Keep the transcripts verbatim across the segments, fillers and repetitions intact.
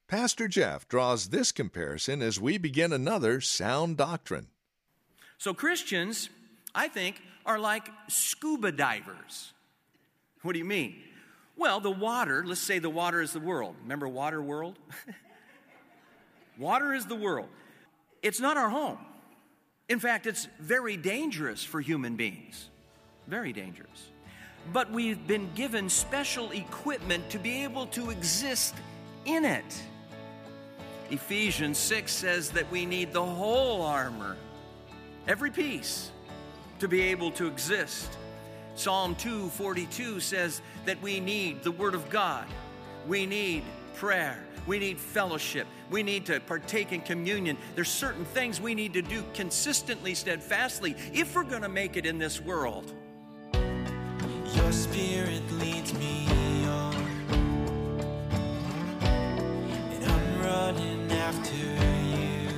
Pastor Jeff draws this comparison as we begin another sound doctrine. So Christians, I think, are like scuba divers. What do you mean? Well, the water, let's say the water is the world. Remember Water World? Water is the world. It's not our home. In fact, it's very dangerous for human beings. Very dangerous. But we've been given special equipment to be able to exist in it. Ephesians six says that we need the whole armor, every piece, to be able to exist. Psalm two forty-two says that we need the Word of God. We need prayer. We need fellowship. We need to partake in communion. There's certain things we need to do consistently, steadfastly, if we're going to make it in this world. Your Spirit leads me on, and I'm running after you.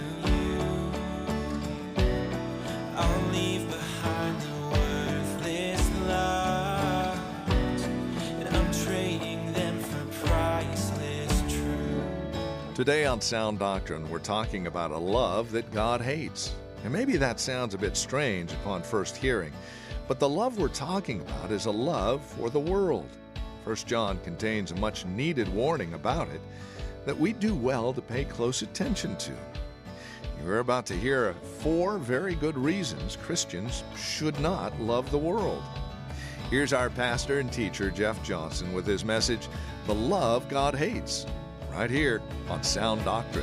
I'll leave behind the worthless lies, and I'm trading them for priceless truth. Today on Sound Doctrine, we're talking about a love that God hates. And maybe that sounds a bit strange upon first hearing, but the love we're talking about is a love for the world. First John contains a much needed warning about it that we do well to pay close attention to. You're about to hear four very good reasons Christians should not love the world. Here's our pastor and teacher, Jeff Johnson, with his message, The Love God Hates, right here on Sound Doctrine.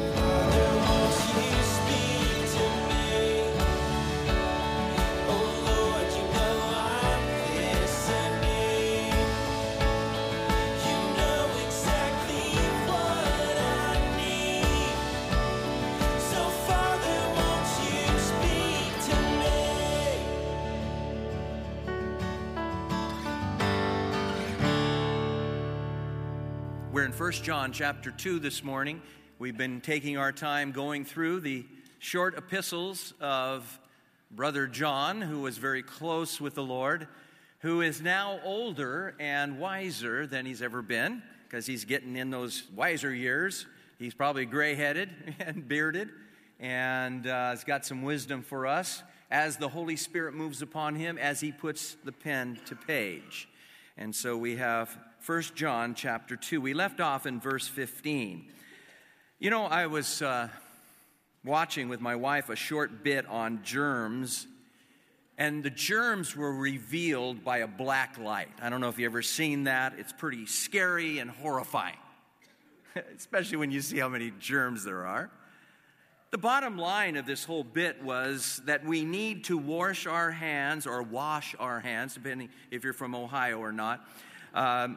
We're in First John chapter two this morning. We've been taking our time going through the short epistles of Brother John, who was very close with the Lord, who is now older and wiser than he's ever been, because he's getting in those wiser years. He's probably gray-headed and bearded, and uh, has got some wisdom for us as the Holy Spirit moves upon him, as he puts the pen to page. And so we have First John chapter two. We left off in verse fifteen. You know, I was uh, watching with my wife a short bit on germs, and the germs were revealed by a black light. I don't know if you've ever seen that. It's pretty scary and horrifying, especially when you see how many germs there are. The bottom line of this whole bit was that we need to wash our hands, or wash our hands, depending if you're from Ohio or not. Um,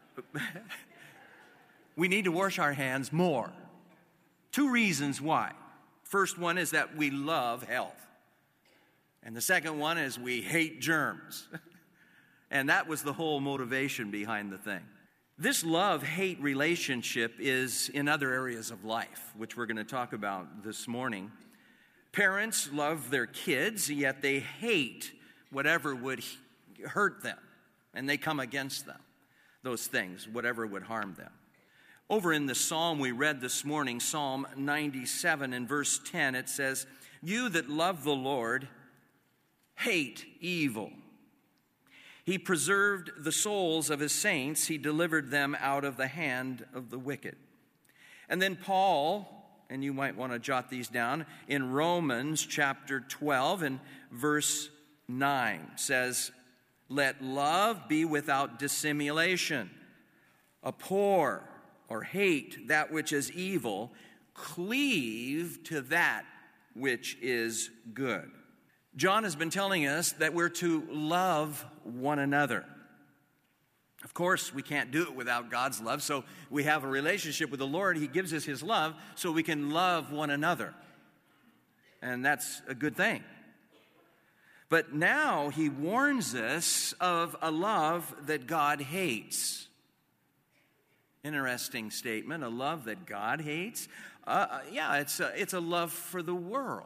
we need to wash our hands more. Two reasons why. First one is that we love health. And the second one is we hate germs. And that was the whole motivation behind the thing. This love-hate relationship is in other areas of life, which we're going to talk about this morning. Parents love their kids, yet they hate whatever would hurt them, and they come against them, those things, whatever would harm them. Over in the psalm we read this morning, Psalm ninety-seven, in verse ten, it says, "You that love the Lord hate evil. He preserved the souls of his saints. He delivered them out of the hand of the wicked." And then Paul, and you might want to jot these down, in Romans chapter twelve and verse nine says, "Let love be without dissimulation. Abhor or hate that which is evil. Cleave to that which is good." John has been telling us that we're to love one another. Of course, we can't do it without God's love, so we have a relationship with the Lord. He gives us his love so we can love one another. And that's a good thing. But now he warns us of a love that God hates. Interesting statement, a love that God hates. Uh, yeah, it's a, it's a love for the world.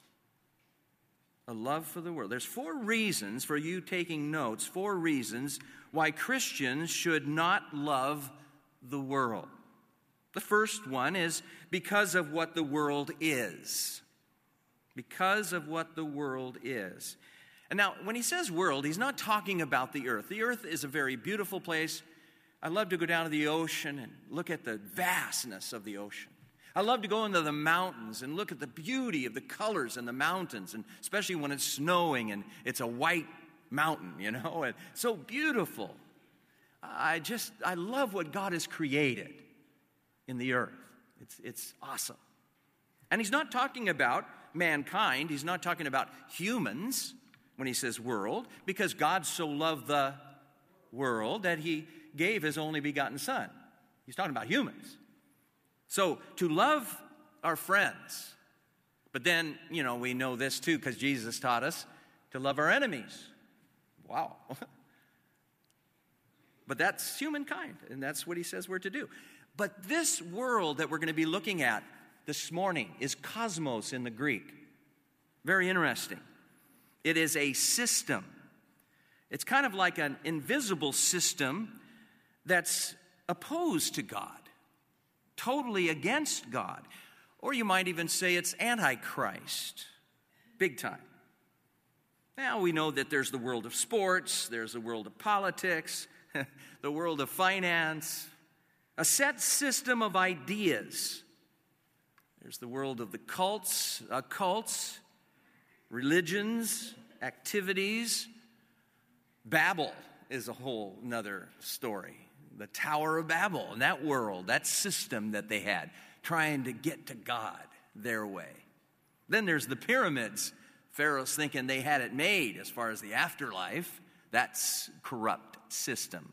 A love for the world. There's four reasons, for you taking notes, four reasons why Christians should not love the world. The first one is because of what the world is. Because of what the world is. And now, when he says world, he's not talking about the earth. The earth is a very beautiful place. I love to go down to the ocean and look at the vastness of the ocean. I love to go into the mountains and look at the beauty of the colors in the mountains, and especially when it's snowing and it's a white mountain, you know, and so beautiful. I just, I love what God has created in the earth. It's, it's awesome. And he's not talking about mankind. He's not talking about humans when he says world, because God so loved the world that he gave his only begotten son. He's talking about humans. So to love our friends, but then, you know, we know this too because Jesus taught us to love our enemies. Wow. But that's humankind, and that's what he says we're to do. But this world that we're going to be looking at this morning is cosmos in the Greek. Very interesting. It is a system. It's kind of like an invisible system that's opposed to God, totally against God. Or you might even say it's Antichrist, big time. Now we know that there's the world of sports, there's the world of politics, the world of finance, a set system of ideas. There's the world of the cults, occults, religions, activities. Babel is a whole nother story. The Tower of Babel and that world, that system that they had, trying to get to God their way. Then there's the pyramids. Pharaoh's thinking they had it made as far as the afterlife. That's corrupt system.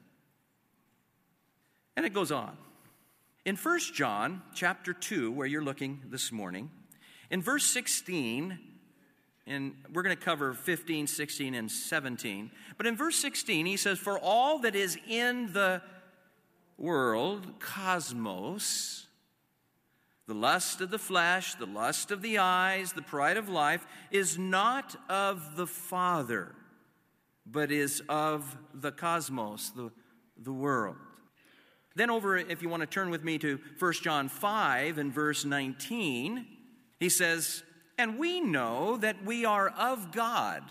And it goes on. In First John chapter two, where you're looking this morning, in verse sixteen, and we're going to cover fifteen, sixteen, and seventeen, but in verse sixteen he says, "For all that is in the world, cosmos, the lust of the flesh, the lust of the eyes, the pride of life, is not of the Father, but is of the cosmos, the, the world." Then over, if you want to turn with me to First John five and verse nineteen, he says, "And we know that we are of God,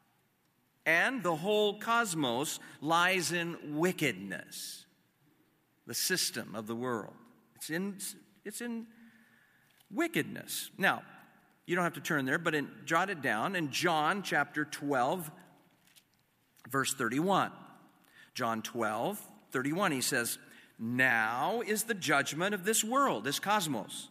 and the whole cosmos lies in wickedness." The system of the world. It's in, it's in wickedness. Now, you don't have to turn there, but in, jot it down in John chapter twelve, verse thirty-one. John twelve, thirty-one, he says, "Now is the judgment of this world," this cosmos.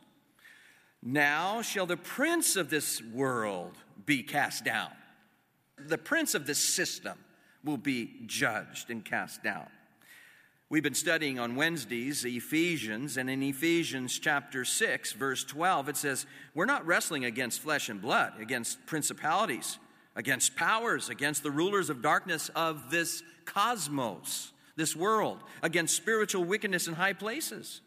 "Now shall the prince of this world be cast down." The prince of this system will be judged and cast down. We've been studying on Wednesdays Ephesians, and in Ephesians chapter six, verse twelve, it says, we're not wrestling against flesh and blood, against principalities, against powers, against the rulers of darkness of this cosmos, this world, against spiritual wickedness in high places.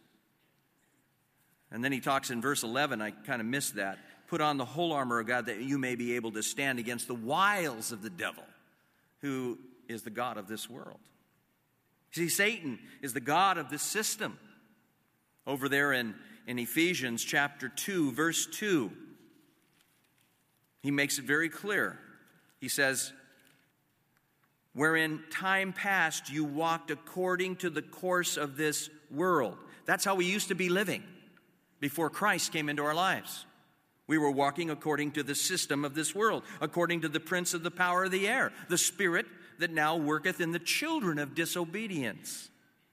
And then he talks in verse eleven, I kind of missed that, "Put on the whole armor of God that you may be able to stand against the wiles of the devil, who is the god of this world." See, Satan is the god of this system. Over there in, in Ephesians chapter two, verse two, he makes it very clear. He says, "Wherein time past you walked according to the course of this world." That's how we used to be living before Christ came into our lives. We were walking according to the system of this world, according to the prince of the power of the air, the spirit that now worketh in the children of disobedience.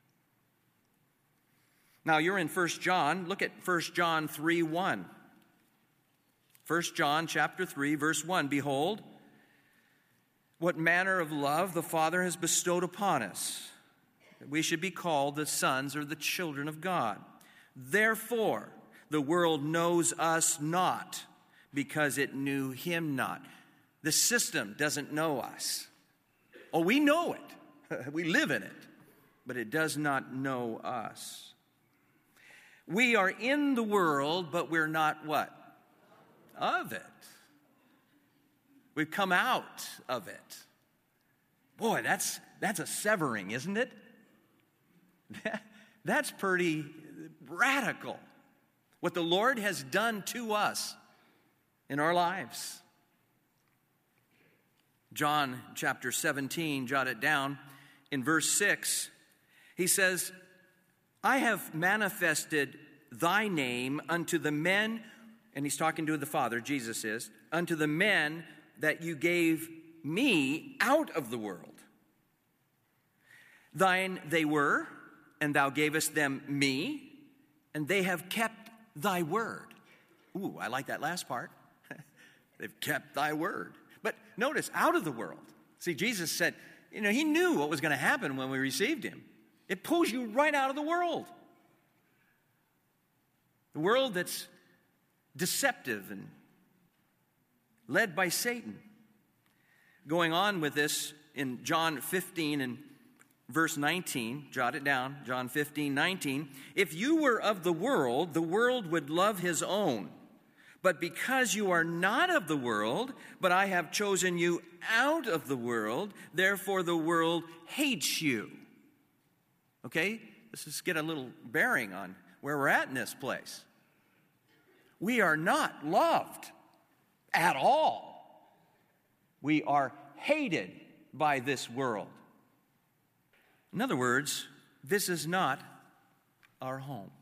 Now you're in First John. Look at First John three one. First John chapter three, verse one. "Behold, what manner of love the Father has bestowed upon us, that we should be called the sons or the children of God. Therefore, the world knows us not, because it knew him not." The system doesn't know us. Oh, we know it. We live in it. But it does not know us. We are in the world, but we're not what? Of it. We've come out of it. Boy, that's that's a severing, isn't it? That's pretty radical what the Lord has done to us in our lives. John chapter seventeen, jot it down, in verse six, he says, I have manifested thy name unto the men, and he's talking to the Father, Jesus is, unto the men that you gave me out of the world. Thine they were, and thou gavest them me, and they have kept thy word. Ooh, I like that last part. They've kept thy word. But notice, out of the world. See, Jesus said, you know, he knew what was going to happen when we received him. It pulls you right out of the world. The world that's deceptive and led by Satan. Going on with this in John fifteen and verse nineteen, jot it down, John fifteen, nineteen. If you were of the world, the world would love his own. But because you are not of the world, but I have chosen you out of the world, therefore the world hates you. Okay? Let's just get a little bearing on where we're at in this place. We are not loved at all. We are hated by this world. In other words, this is not our home.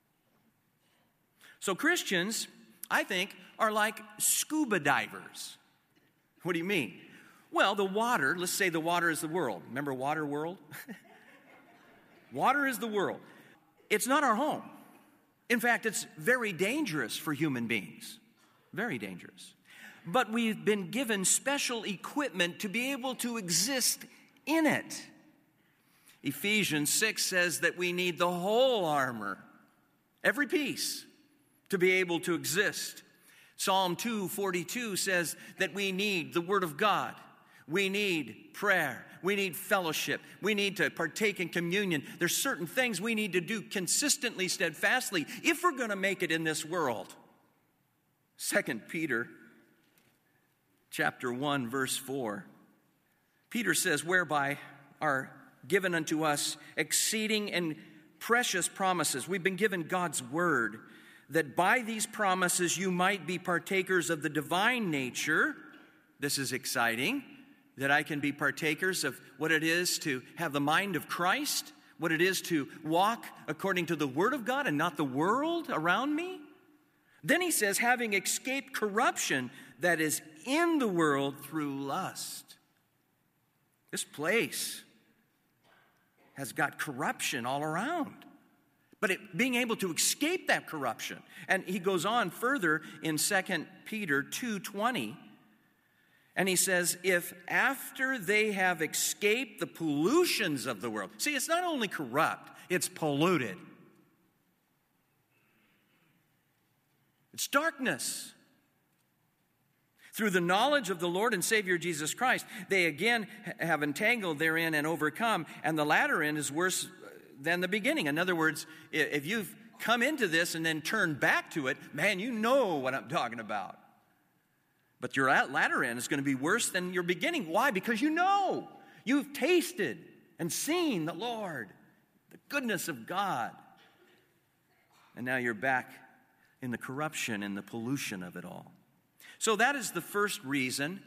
So Christians, I think, are like scuba divers. What do you mean? Well, the water, let's say the water is the world. Remember Water World? Water is the world. It's not our home. In fact, it's very dangerous for human beings. Very dangerous. But we've been given special equipment to be able to exist in it. Ephesians six says that we need the whole armor, every piece, to be able to exist. Psalm two forty-two says that we need the Word of God. We need prayer. We need fellowship. We need to partake in communion. There's certain things we need to do consistently, steadfastly, if we're going to make it in this world. Second Peter chapter one, verse four. Peter says, whereby are given unto us exceeding and precious promises. We've been given God's word, that by these promises you might be partakers of the divine nature. This is exciting, that I can be partakers of what it is to have the mind of Christ, what it is to walk according to the word of God and not the world around me. Then he says, having escaped corruption that is in the world through lust. This place has got corruption all around. But it, being able to escape that corruption. And he goes on further in Second Peter two twenty. And he says, if after they have escaped the pollutions of the world. See, it's not only corrupt, it's polluted. It's darkness. Through the knowledge of the Lord and Savior Jesus Christ, they again have entangled therein and overcome, and the latter end is worse than the beginning. In other words, if you've come into this and then turned back to it, man, you know what I'm talking about. But your latter end is going to be worse than your beginning. Why? Because you know. You've tasted and seen the Lord, the goodness of God. And now you're back in the corruption and the pollution of it all. So that is the first reason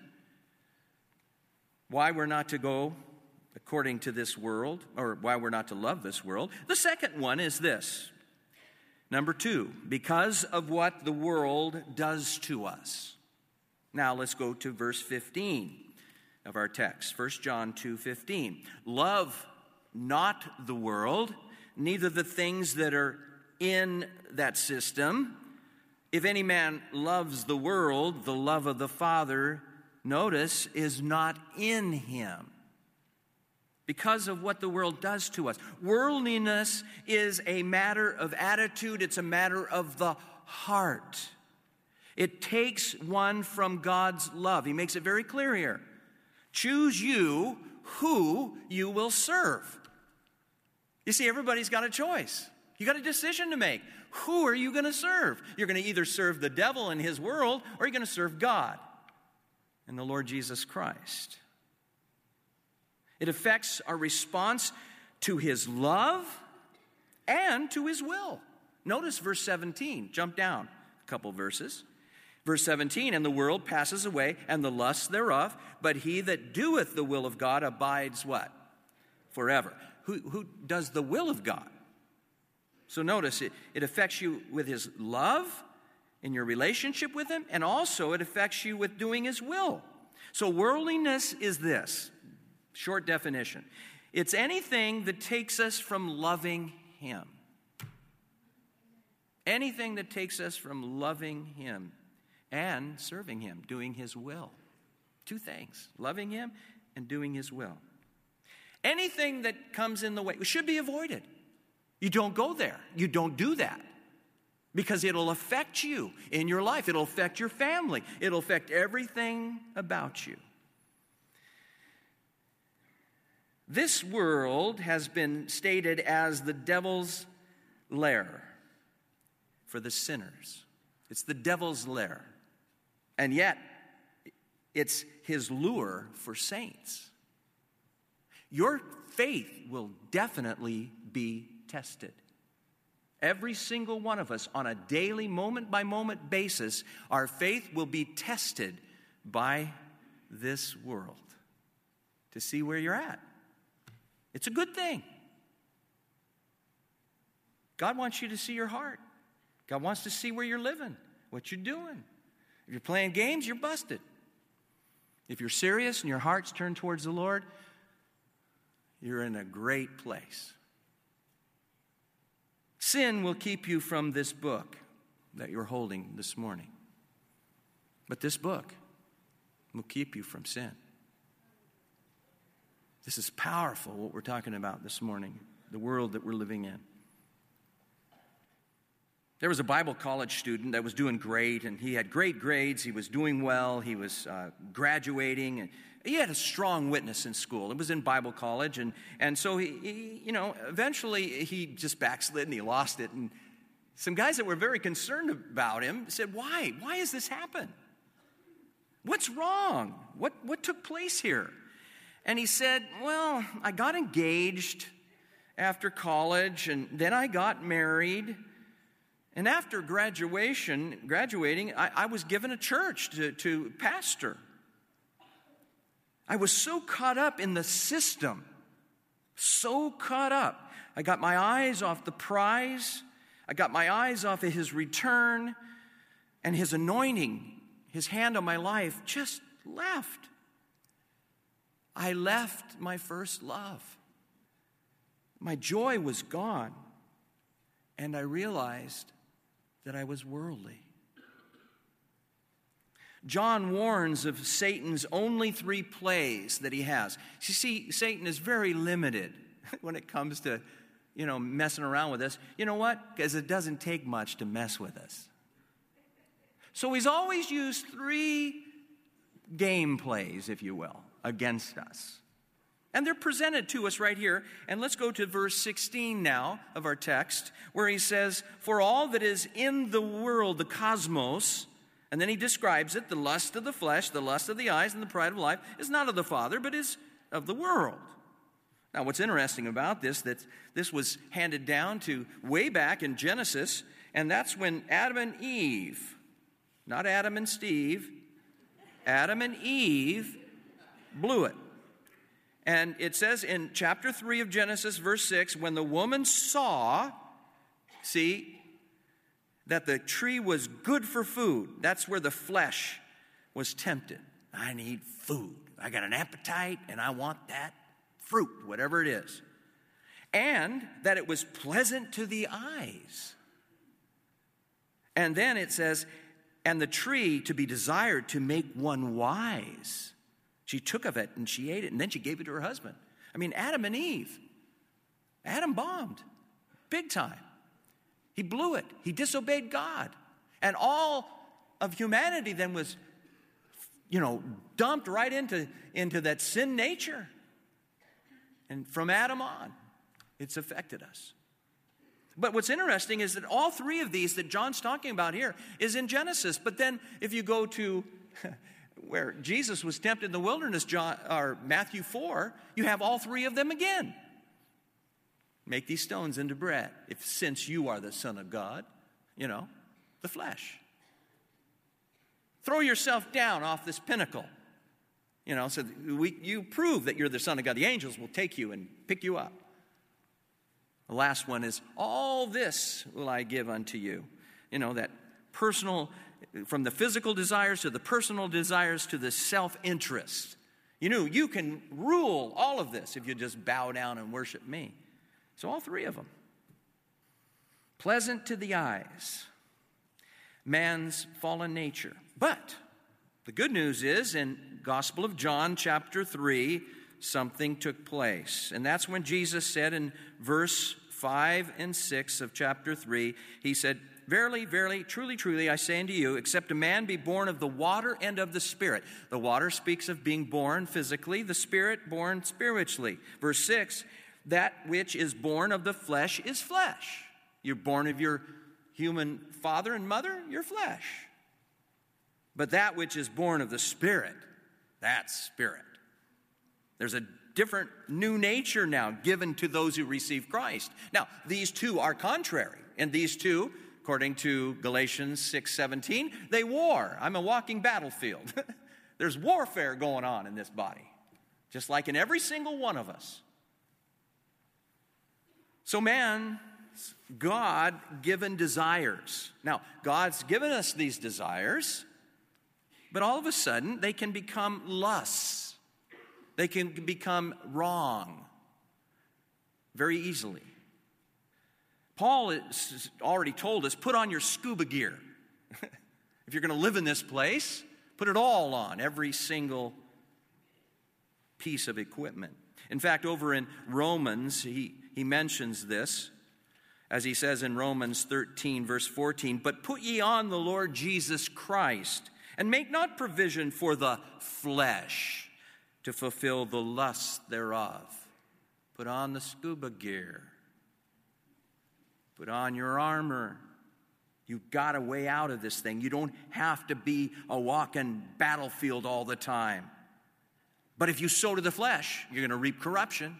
why we're not to go according to this world, or why we're not to love this world. The second one is this. Number two, because of what the world does to us. Now let's go to verse fifteen of our text, First John two fifteen. Love not the world, neither the things that are in that system. If any man loves the world, the love of the Father, notice, is not in him. Because of what the world does to us. Worldliness is a matter of attitude. It's a matter of the heart. It takes one from God's love. He makes it very clear here. Choose you who you will serve. You see, everybody's got a choice. You got a decision to make. Who are you going to serve? You're going to either serve the devil and his world, or you're going to serve God and the Lord Jesus Christ. It affects our response to his love and to his will. Notice verse seventeen. Jump down a couple verses. Verse seventeen, and the world passes away, and the lusts thereof, but he that doeth the will of God abides what? Forever. Who, who does the will of God? So notice, it, it affects you with his love, in your relationship with him, and also it affects you with doing his will. So worldliness is this, short definition. It's anything that takes us from loving him. Anything that takes us from loving him and serving him, doing his will. Two things, loving him and doing his will. Anything that comes in the way should be avoided. You don't go there. You don't do that. Because it'll affect you in your life. It'll affect your family. It'll affect everything about you. This world has been stated as the devil's lair for the sinners. It's the devil's lair. And yet, it's his lure for saints. Your faith will definitely be tested. Every single one of us, on a daily, moment-by-moment basis, our faith will be tested by this world to see where you're at. It's a good thing. God wants you to see your heart. God wants to see where you're living, what you're doing. If you're playing games, you're busted. If you're serious and your heart's turned towards the Lord, you're in a great place. Sin will keep you from this book that you're holding this morning. But this book will keep you from sin. This is powerful, what we're talking about this morning, the world that we're living in. There was a Bible college student that was doing great, and he had great grades. He was doing well. He was uh, graduating, and he had a strong witness in school. It was in Bible college, and, and so he, he, you know, eventually he just backslid and he lost it. And some guys that were very concerned about him said, "Why? Why has this happened? What's wrong? What what took place here?" And he said, "Well, I got engaged after college, and then I got married." And after graduation, graduating, I, I was given a church to, to pastor. I was so caught up in the system, so caught up. I got my eyes off the prize. I got my eyes off of his return, and his anointing, his hand on my life just left. I left my first love. My joy was gone, and I realized that I was worldly. John warns of Satan's only three plays that he has. You see, Satan is very limited when it comes to, you know, messing around with us. You know what? Because it doesn't take much to mess with us. So he's always used three game plays, if you will, against us. And they're presented to us right here. And let's go to verse sixteen now of our text, where he says, "For all that is in the world, the cosmos," and then he describes it, "the lust of the flesh, the lust of the eyes, and the pride of life, is not of the Father, but is of the world." Now, what's interesting about this, that this was handed down to way back in Genesis, and that's when Adam and Eve, not Adam and Steve, Adam and Eve blew it. And it says in chapter three of Genesis, verse six, when the woman saw, see, that the tree was good for food. That's where the flesh was tempted. I need food. I got an appetite, and I want that fruit, whatever it is. And that it was pleasant to the eyes. And then it says, and the tree to be desired to make one wise. She took of it and she ate it, and then she gave it to her husband. I mean, Adam and Eve. Adam bombed big time. He blew it. He disobeyed God. And all of humanity then was, you know, dumped right into, into that sin nature. And from Adam on, it's affected us. But what's interesting is that all three of these that John's talking about here is in Genesis. But then if you go to where Jesus was tempted in the wilderness, John, or Matthew four, you have all three of them again. Make these stones into bread, if since you are the Son of God, you know, the flesh. Throw yourself down off this pinnacle. You know, so we, you prove that you're the Son of God. The angels will take you and pick you up. The last one is, all this will I give unto you. You know, that personal, from the physical desires to the personal desires to the self-interest. You know, you can rule all of this if you just bow down and worship me. So all three of them. Pleasant to the eyes. Man's fallen nature. But the good news is, in Gospel of John, chapter three, something took place. And that's when Jesus said in verse five and six of chapter three, he said, Verily, verily, truly, truly, I say unto you, except a man be born of the water and of the Spirit. The water speaks of being born physically, the Spirit born spiritually. Verse six, that which is born of the flesh is flesh. You're born of your human father and mother, you're flesh. But that which is born of the Spirit, that's spirit. There's a different new nature now given to those who receive Christ. Now, these two are contrary, and these two, according to Galatians six seventeen, they war. I'm a walking battlefield. There's warfare going on in this body, just like in every single one of us. So man's God-given desires. Now, God's given us these desires, but all of a sudden they can become lusts. They can become wrong very easily. Paul has already told us, put on your scuba gear. If you're going to live in this place, put it all on, every single piece of equipment. In fact, over in Romans, he, he mentions this, as he says in Romans thirteen, verse fourteen, but put ye on the Lord Jesus Christ, and make not provision for the flesh to fulfill the lusts thereof. Put on the scuba gear. Put on your armor. You've got a way out of this thing. You don't have to be a walking battlefield all the time. But if you sow to the flesh, you're going to reap corruption.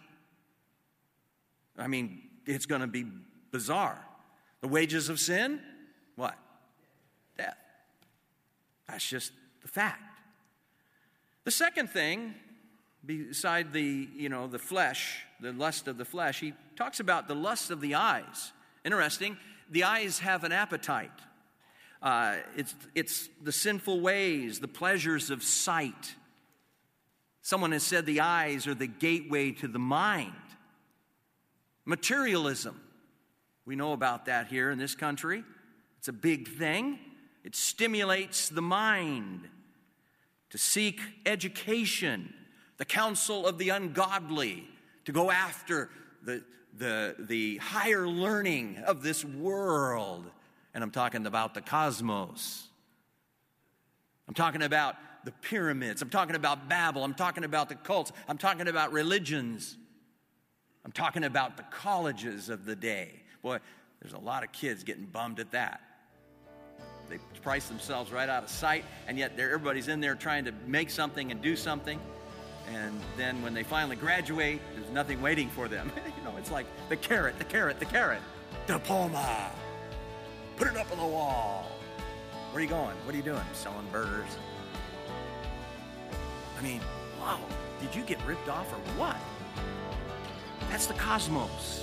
I mean, it's going to be bizarre. The wages of sin, what? Death. That's just the fact. The second thing, beside the, you know, the flesh, the lust of the flesh, he talks about the lust of the eyes. Interesting, the eyes have an appetite. Uh, it's, it's the sinful ways, the pleasures of sight. Someone has said the eyes are the gateway to the mind. Materialism. We know about that here in this country. It's a big thing. It stimulates the mind to seek education, the counsel of the ungodly, to go after the, the, the higher learning of this world. And I'm talking about the cosmos. I'm talking about the pyramids. I'm talking about Babel. I'm talking about the cults. I'm talking about religions. I'm talking about the colleges of the day. Boy, there's a lot of kids getting bummed at that. They price themselves right out of sight, and yet everybody's in there trying to make something and do something. And then when they finally graduate, there's nothing waiting for them. You know, it's like the carrot, the carrot, the carrot. Diploma. Put it up on the wall. Where are you going? What are you doing? Selling burgers. I mean, wow, did you get ripped off or what? That's the cosmos.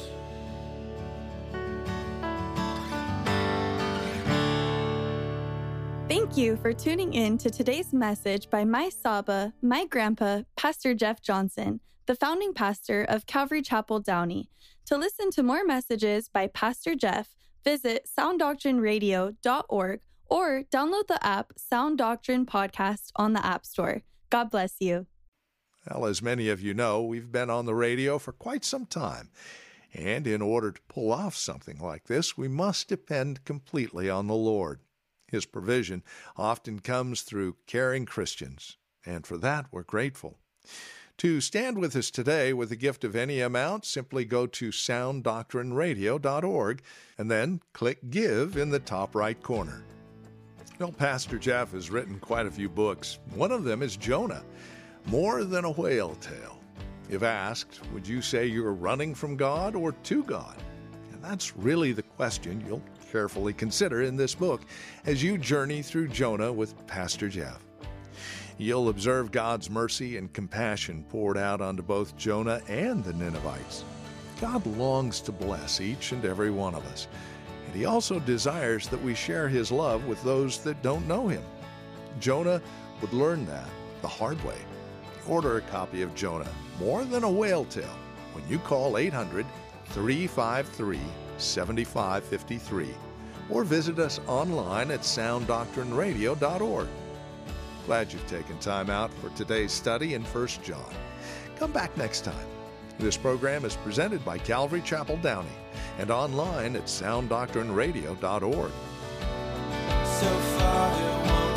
Thank you for tuning in to today's message by my Saba, my grandpa, Pastor Jeff Johnson, the founding pastor of Calvary Chapel Downey. To listen to more messages by Pastor Jeff, visit sound doctrine radio dot org or download the app Sound Doctrine Podcast on the App Store. God bless you. Well, as many of you know, we've been on the radio for quite some time. And in order to pull off something like this, we must depend completely on the Lord. His provision often comes through caring Christians, and for that we're grateful. To stand with us today with a gift of any amount, simply go to sound doctrine radio dot org and then click Give in the top right corner. Well, Pastor Jeff has written quite a few books. One of them is Jonah, More Than a Whale Tale. If asked, would you say you're running from God or to God? And that's really the question you'll carefully consider in this book as you journey through Jonah with Pastor Jeff. You'll observe God's mercy and compassion poured out onto both Jonah and the Ninevites. God longs to bless each and every one of us, and He also desires that we share His love with those that don't know Him. Jonah would learn that the hard way. Order a copy of Jonah, More Than a Whale Tale, when you call eight hundred, three five three, seven five five three or visit us online at sound doctrine radio dot org. Glad you've taken time out for today's study in First John. Come back next time. This program is presented by Calvary Chapel Downey and online at sound doctrine radio dot org. So Father, won't